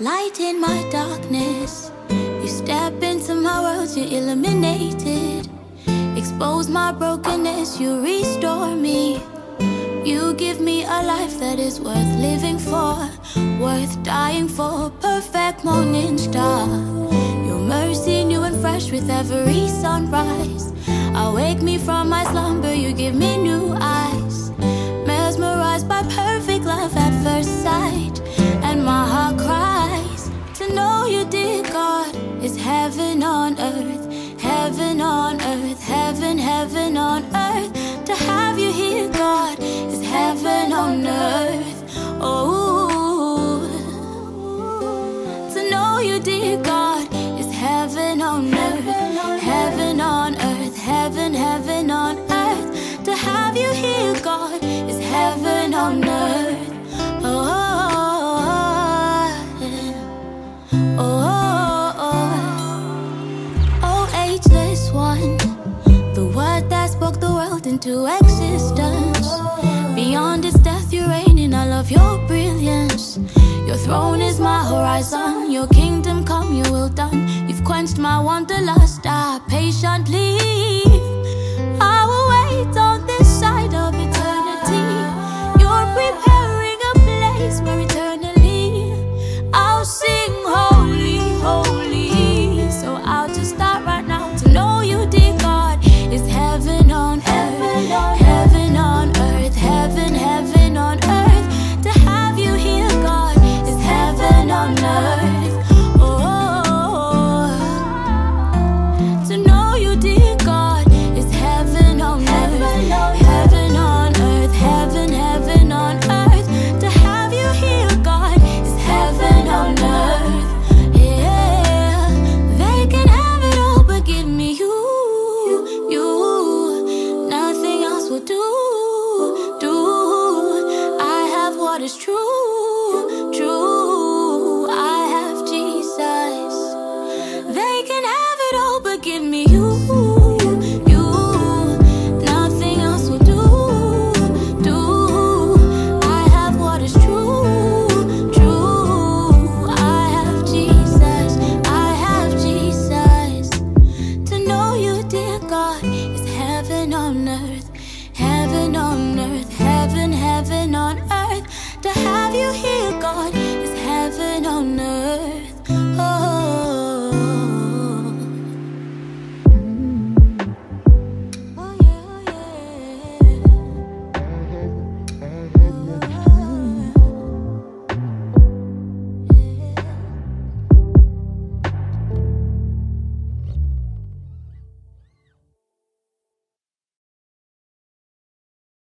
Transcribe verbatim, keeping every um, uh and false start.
light in my darkness. You step into my world, you illuminate it. Expose my brokenness, you restore me. You give me a life that is worth living for, worth dying for, perfect morning star. Your mercy new and fresh with every sunrise. Awake me from my slumber, you give me new eyes. Mesmerized by perfect love at first sight. And my heart cries to know you, dear God, is heaven on earth. Heaven on earth, heaven, heaven on earth. To have you here, God, is heaven on earth. Oh, to know you, dear God, is heaven on earth. Heaven on earth, heaven, heaven on earth. To have you here, God, is heaven on earth. Oh, oh, oh, oh, ageless one, the word that spoke the world into existence. Beyond its death you reign in all of your brilliance. Your throne is my horizon, your kingdom come, your will done. You've quenched my wanderlust, I patiently